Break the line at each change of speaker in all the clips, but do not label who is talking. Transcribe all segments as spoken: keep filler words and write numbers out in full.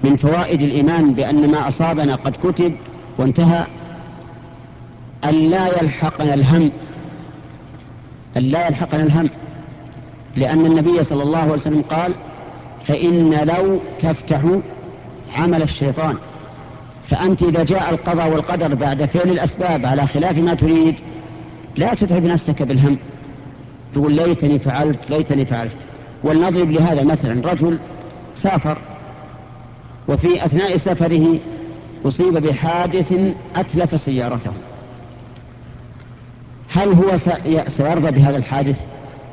من فوائد الإيمان بأن ما أصابنا قد كتب وانتهى أن لا يلحقنا الهم أن لا يلحقنا الهم لأن النبي صلى الله عليه وسلم قال فإن لو تفتح عمل الشيطان. فأنت إذا جاء القضاء والقدر بعد فعل الأسباب على خلاف ما تريد لا تتعب نفسك بالهم تقول ليتني فعلت ليتني فعلت. ولنضرب لهذا مثلا رجل سافر وفي أثناء سفره أصيب بحادث أتلف سيارته، هل هو سيرضى بهذا الحادث؟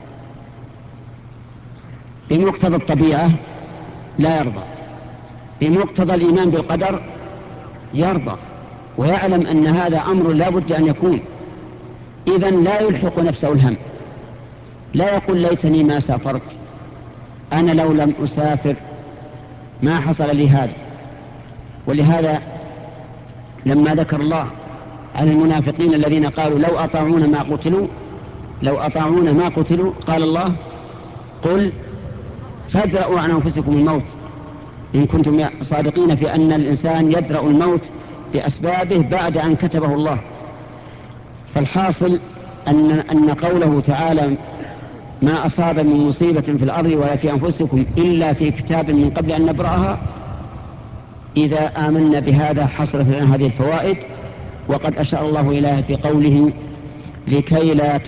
بمقتضى الطبيعة لا يرضى، بمقتضى الإيمان بالقدر يرضى ويعلم أن هذا أمر لا بد أن يكون. إذن لا يلحق نفسه الهم، لا يقول ليتني ما سافرت، أنا لو لم أسافر ما حصل لي هذا. ولهذا لما ذكر الله عن المنافقين الذين قالوا لو أطاعونا ما قتلوا لو أطاعونا ما قتلوا قال الله قل فادرؤوا عن أنفسكم الموت إن كنتم صادقين في أن الإنسان يدرأ الموت بأسبابه بعد أن كتبه الله. فالحاصل أن, أن قوله تعالى ما أصاب من مصيبة في الأرض ولا في أنفسكم إلا في كتاب من قبل أن نبرأها، إذا آمنا بهذا حصلت لنا هذه الفوائد. وقد أشار الله إليها في قوله لكي لا